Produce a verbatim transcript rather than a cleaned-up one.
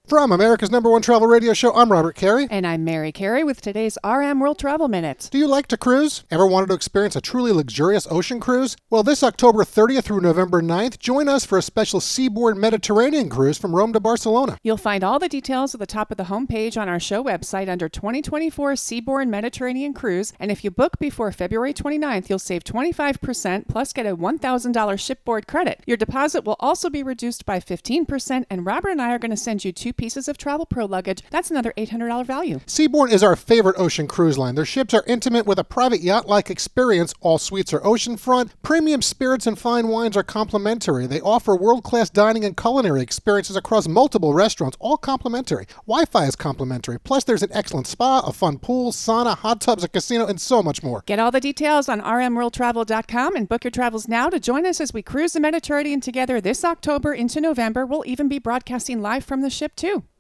From America's number one travel radio show, I'm Robert Carey. And I'm Mary Carey with today's R M World Travel Minute. Do you like to cruise? Ever wanted to experience a truly luxurious ocean cruise? Well, this October thirtieth through November ninth, join us for a special seaboard Mediterranean cruise from Rome to Barcelona. You'll find all the details at the top of the homepage on our show website under twenty twenty-four Seaboard Mediterranean Cruise. And if you book before February twenty-ninth, you'll save twenty-five percent plus get a one thousand dollars shipboard credit. Your deposit will also be reduced by fifteen percent, and Robert and I are going to send you two pieces of Travel Pro luggage. That's another eight hundred dollars value. Seabourn is our favorite ocean cruise line. Their ships are intimate with a private yacht-like experience. All suites are oceanfront. Premium spirits and fine wines are complimentary. They offer world-class dining and culinary experiences across multiple restaurants, all complimentary. Wi-Fi is complimentary. Plus, there's an excellent spa, a fun pool, sauna, hot tubs, a casino, and so much more. Get all the details on r m world travel dot com and book your travels now to join us as we cruise the Mediterranean together this October into November. We'll even be broadcasting live from the ship, too.